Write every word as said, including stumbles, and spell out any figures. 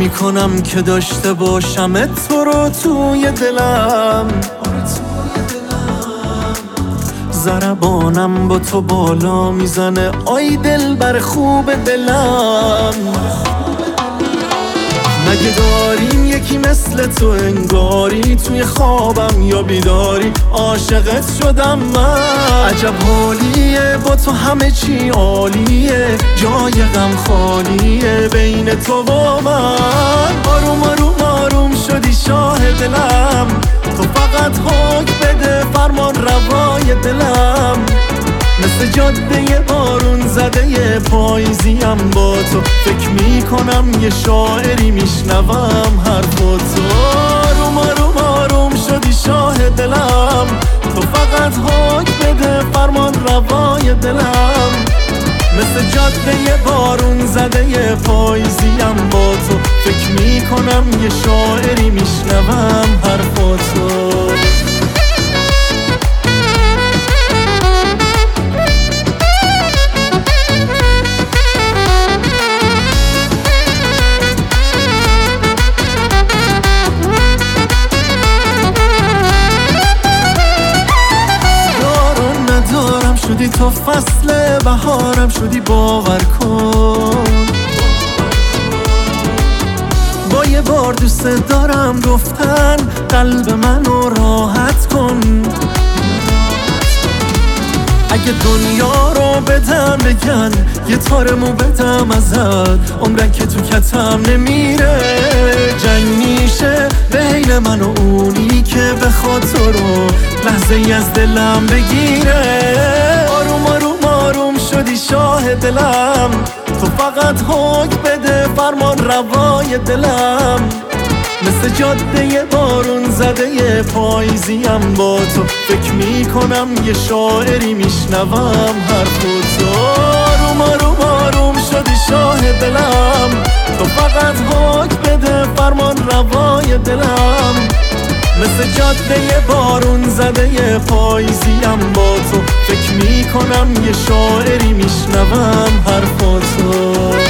میکنم که داشته باشم تو رو توی دلم. ضربانم با تو بالا میزنه آی دل بر خوب دلم. مگه داریم یکی مثل تو انگاری، توی خوابم یا بیداری عاشقت شدم من. عجب حالیه با تو همه چی عالیه، جای غم خالیه بین تو و من. آروم آروم آروم شدی شاه دلم، تو فقط حکم بده فرمان روای دلم. مثل جاده بارون زده پاییزیم با تو، فکر میکنم یه شاعری میشنوم حرفاتو. آروم آروم آروم شدی شاه دلم، تو فقط حکم بده فرمان روای دلم. مثل جاده بارون زده پاییزیم با تو، فکر میکنم یه شاعری میشنوم حرفاتو. شدی تو فصل بهارم، شدی باور کن. با یه بار دوست دارم گفتن قلب منو راحت کن. اگه دنیا رو بدم بگن یه تارمو بدم ازت، عمرن که تو کتم نمیره. جنگ میشه بین من و اونی که بخواد تو رو لحظه ای از دلم بگیره. آروم آروم آروم شدی شاه دلم، تو فقط حکم بده فرمان روای دلم. مثل جاده بارون زده پاییزیم با تو، فکر میکنم یه شاعری میشنوم حرفاتو. آروم آروم آروم شدی شاه دلم، تو فقط حکم بده فرمان روای دلم. مثل جاده بارون زده پاییزیم با تو، فکر میکنم یه شاعری میشنوم حرفاتو.